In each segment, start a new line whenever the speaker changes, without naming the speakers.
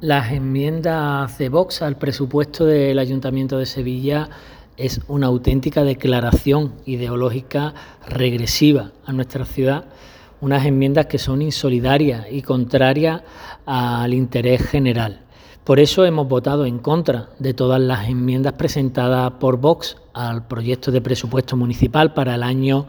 Las enmiendas de Vox al presupuesto del Ayuntamiento de Sevilla es una auténtica declaración ideológica regresiva a nuestra ciudad, unas enmiendas que son insolidarias y contrarias al interés general. Por eso hemos votado en contra de todas las enmiendas presentadas por Vox al proyecto de presupuesto municipal para el año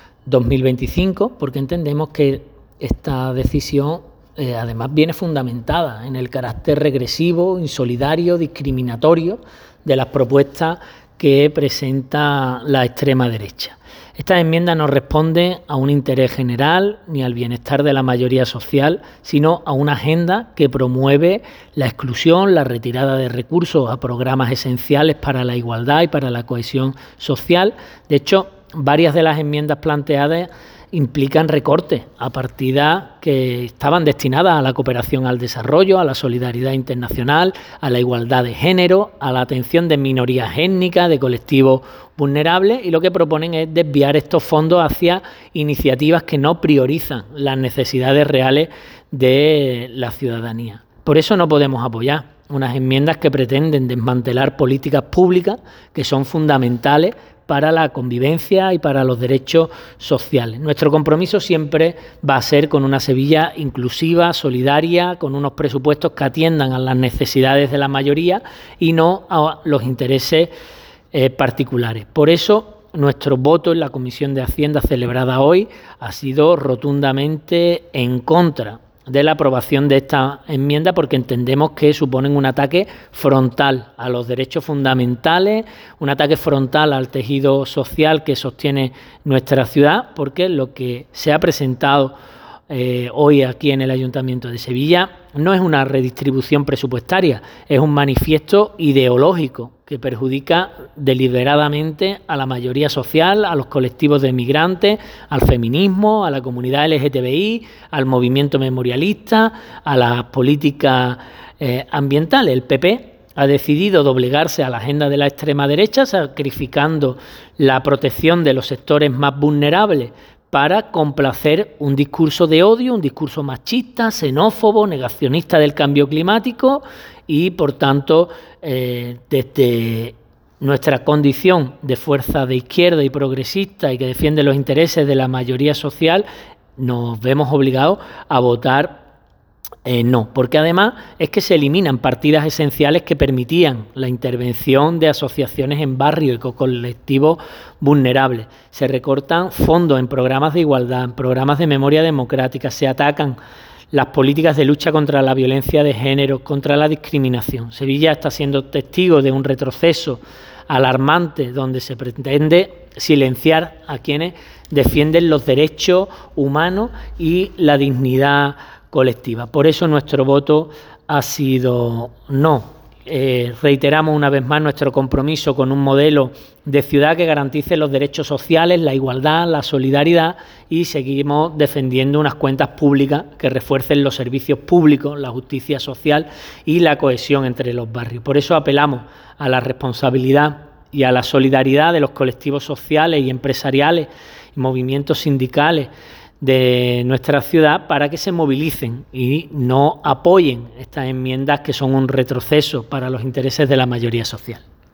2025, porque entendemos que esta decisión además viene fundamentada en el carácter regresivo, insolidario, discriminatorio de las propuestas que presenta la extrema derecha. Estas enmiendas no responden a un interés general ni al bienestar de la mayoría social, sino a una agenda que promueve la exclusión, la retirada de recursos a programas esenciales para la igualdad y para la cohesión social. De hecho, varias de las enmiendas planteadas implican recortes a partidas que estaban destinadas a la cooperación al desarrollo, a la solidaridad internacional, a la igualdad de género, a la atención de minorías étnicas, de colectivos vulnerables, y lo que proponen es desviar estos fondos hacia iniciativas que no priorizan las necesidades reales de la ciudadanía. Por eso no podemos apoyar unas enmiendas que pretenden desmantelar políticas públicas que son fundamentales para la convivencia y para los derechos sociales. Nuestro compromiso siempre va a ser con una Sevilla inclusiva, solidaria, con unos presupuestos que atiendan a las necesidades de la mayoría y no a los intereses particulares. Por eso, nuestro voto en la Comisión de Hacienda celebrada hoy ha sido rotundamente en contra de la aprobación de esta enmienda, porque entendemos que suponen un ataque frontal a los derechos fundamentales, un ataque frontal al tejido social que sostiene nuestra ciudad, porque lo que se ha presentado hoy aquí en el Ayuntamiento de Sevilla no es una redistribución presupuestaria, es un manifiesto ideológico que perjudica deliberadamente a la mayoría social, a los colectivos de migrantes, al feminismo, a la comunidad LGTBI, al movimiento memorialista, a las políticas ambientales. El PP ha decidido doblegarse a la agenda de la extrema derecha, sacrificando la protección de los sectores más vulnerables para complacer un discurso de odio, un discurso machista, xenófobo, negacionista del cambio climático y, por tanto, desde nuestra condición de fuerza de izquierda y progresista y que defiende los intereses de la mayoría social, nos vemos obligados a votar no, porque además es que se eliminan partidas esenciales que permitían la intervención de asociaciones en barrios y con colectivos vulnerables. Se recortan fondos en programas de igualdad, en programas de memoria democrática, se atacan las políticas de lucha contra la violencia de género, contra la discriminación. Sevilla está siendo testigo de un retroceso alarmante donde se pretende silenciar a quienes defienden los derechos humanos y la dignidad colectiva. Por eso nuestro voto ha sido no. Reiteramos una vez más nuestro compromiso con un modelo de ciudad que garantice los derechos sociales, la igualdad, la solidaridad, y seguimos defendiendo unas cuentas públicas que refuercen los servicios públicos, la justicia social y la cohesión entre los barrios. Por eso apelamos a la responsabilidad y a la solidaridad de los colectivos sociales y empresariales y movimientos sindicales de nuestra ciudad para que se movilicen y no apoyen estas enmiendas que son un retroceso para los intereses de la mayoría social.